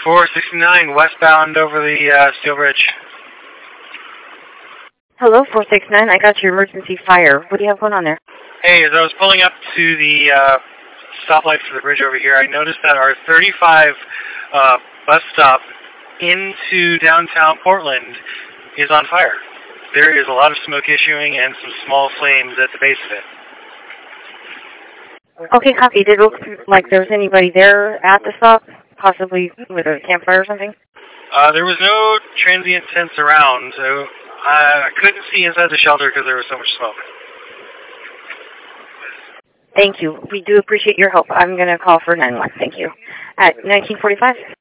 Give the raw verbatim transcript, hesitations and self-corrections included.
four sixty-nine, westbound over the uh, Steel Bridge. Hello, four six nine. I got your emergency fire. What do you have going on there? Hey, as I was pulling up to the uh, stoplight for the bridge over here, I noticed that our thirty-five uh, bus stop into downtown Portland is on fire. There is a lot of smoke issuing and some small flames at the base of it. Okay, copy. Did it look like there was anybody there at the stop, possibly with a campfire or something? Uh, there was no transient tents around, so I couldn't see inside the shelter because there was so much smoke. Thank you. We do appreciate your help. I'm going to call for nine one one. Thank you. At nineteen forty-five.